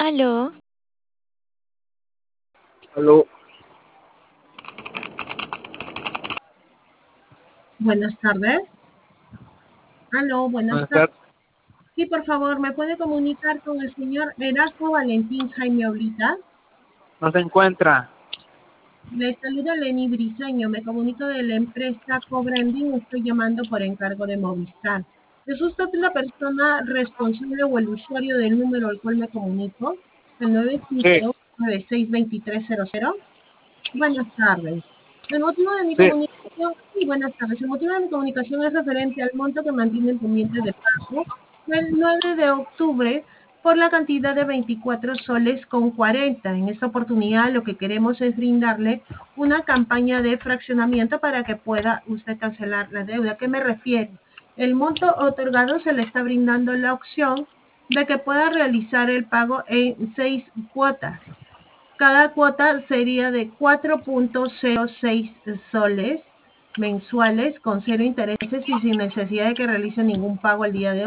Aló, Aló, Buenas tardes. Aló, buenas buenas tardes. tardes. Sí, por favor, ¿me puede comunicar con el señor Erasmo Valentín Jaime Oblita? No se encuentra. Le saluda Lenny Briseño, me comunico de la empresa Cobranding, estoy llamando por encargo de Movistar. ¿Es usted la persona responsable o el usuario del número al cual me comunico? El Sí, 952-962300. Buenas tardes. El motivo de mi sí, comunicación, sí, buenas tardes. El motivo de mi comunicación es referente al monto que mantienen pendiente de pago el 9 de octubre por la cantidad de 24 soles con 40. En esta oportunidad lo que queremos es brindarle una campaña de fraccionamiento para que pueda usted cancelar la deuda. ¿A qué me refiero? El monto otorgado se le está brindando la opción de que pueda realizar el pago en 6 cuotas. Cada cuota sería de 4,06 soles mensuales con cero intereses y sin necesidad de que realice ningún pago el día de hoy.